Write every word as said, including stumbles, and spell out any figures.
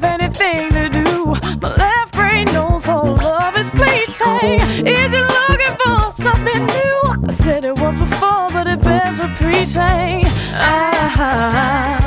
anything to do. My left brain knows all love is fleeting. Is it looking for something new? I said it was before, but it bears repeating. Ah,